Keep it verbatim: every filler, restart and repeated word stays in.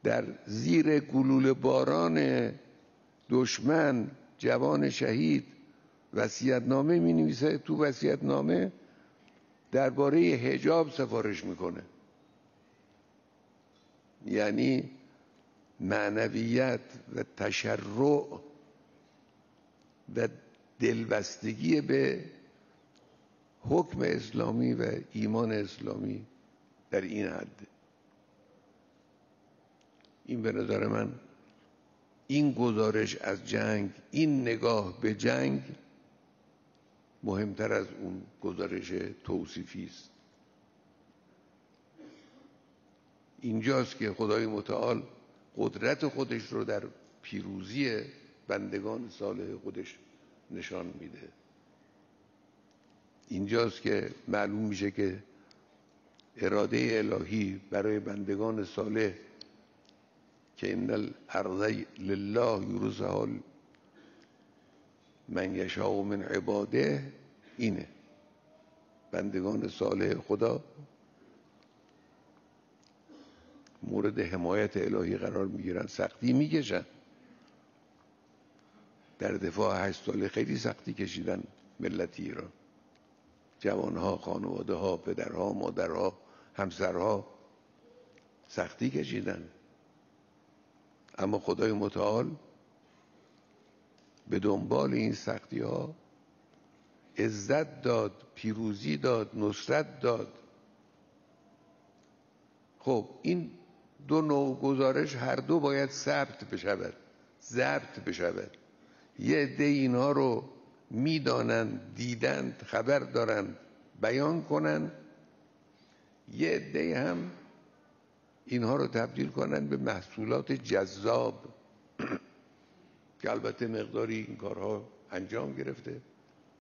در زیر گلوله باران دشمن جوان شهید وصیت‌نامه می‌نویسه. تو وصیت‌نامه درباره حجاب سفارش میکنه. یعنی معنویت و تشرع و دلبستگی به حکم اسلامی و ایمان اسلامی در این حد. این به نظر من این گزارش از جنگ، این نگاه به جنگ مهمتر از اون گزارش توصیفی است. اینجاست که خدای متعال قدرت خودش رو در پیروزی بندگان صالح خودش نشان میده. اینجاست که معلوم میشه که اراده الهی برای بندگان صالح که ان الارض لله یورثها من یشاء من عباده، اینه بندگان صالح خدا مورد حمایت الهی قرار میگیرن، سختی میکشن. در دفاع هشت ساله خیلی سختی کشیدن ملت ایران، جوانها، خانواده ها، پدرها، مادرها، همسرها سختی کشیدن. اما خدای متعال به دنبال این سختی ها عزت داد، پیروزی داد، نصرت داد. خب این دو نوع گزارش هر دو باید ثبت بشود، ضبط بشود. یه عده اینها رو میدانند، دیدند، خبر دارند، بیان کنند. یه عده هم اینها رو تبدیل کنند به محصولات جذاب که البته مقداری این کارها انجام گرفته.